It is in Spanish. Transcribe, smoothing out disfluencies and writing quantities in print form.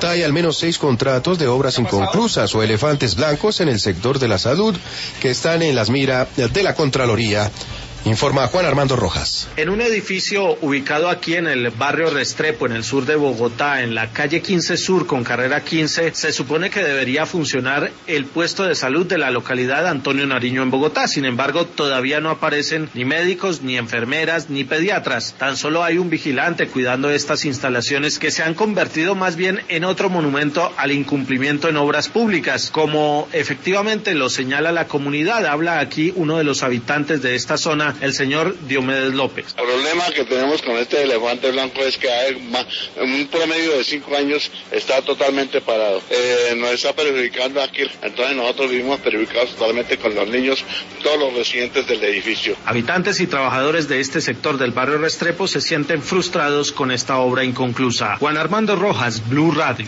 Bogotá hay al menos 6 contratos de obras inconclusas o elefantes blancos en el sector de la salud que están en las miras de la Contraloría. Informa Juan Armando Rojas. En un edificio ubicado aquí en el barrio Restrepo, en el sur de Bogotá, en la calle 15 Sur con carrera 15, se supone que debería funcionar el puesto de salud de la localidad Antonio Nariño en Bogotá. Sin embargo, todavía no aparecen ni médicos, ni enfermeras, ni pediatras. Tan solo hay un vigilante cuidando estas instalaciones que se han convertido más bien en otro monumento al incumplimiento en obras públicas, como efectivamente lo señala la comunidad. Habla aquí uno de los habitantes de esta zona, el señor Diomedes López. El problema que tenemos con este elefante blanco es que hay un promedio de 5 años está totalmente parado. Nos está perjudicando aquí, entonces nosotros vivimos perjudicados totalmente con los niños, todos los residentes del edificio. Habitantes y trabajadores de este sector del barrio Restrepo se sienten frustrados con esta obra inconclusa. Juan Armando Rojas, Blue Radio.